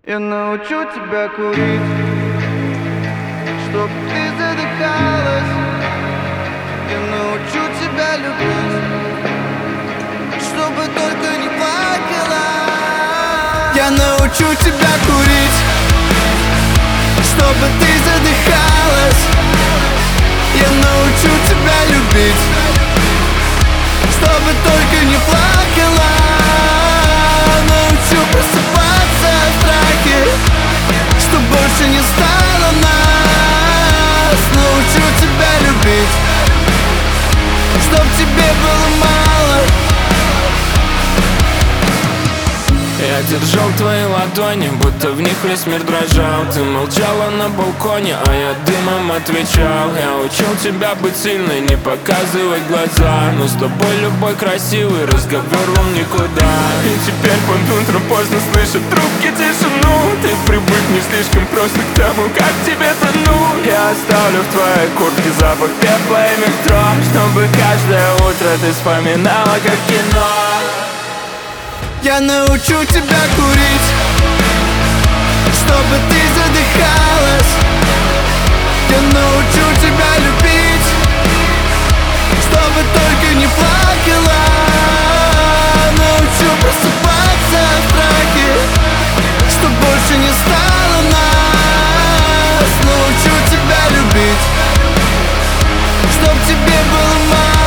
Я научу тебя курить, чтоб ты задыхалась. Я научу тебя любить, чтобы только не плакала. Я научу тебя курить, чтобы ты задыхалась. Я научу тебя любить, чтобы только не плакала. Научу просыпаться в страхе, что больше не стало нас. Научу тебя любить, чтоб тебе было мало. Я держал твои ладони, будто в них весь мир дрожал. Ты молчала на балконе, а я дымом отвечал. Я учил тебя быть сильной, не показывать глаза. Но с тобой любой красивый разговор он никуда. И теперь под утро поздно слышит трубки тишину. Ты привык не слишком просто к тому, как тебе тонуть. Я оставлю в твоей куртке запах пепла и метро, чтобы каждое утро ты вспоминала как кино. Я научу тебя курить, чтобы ты задыхалась. Я научу тебя любить, чтобы только не плакала. Научу просыпаться в страхе, что больше не стало нас. Научу тебя любить, чтоб тебе было мало.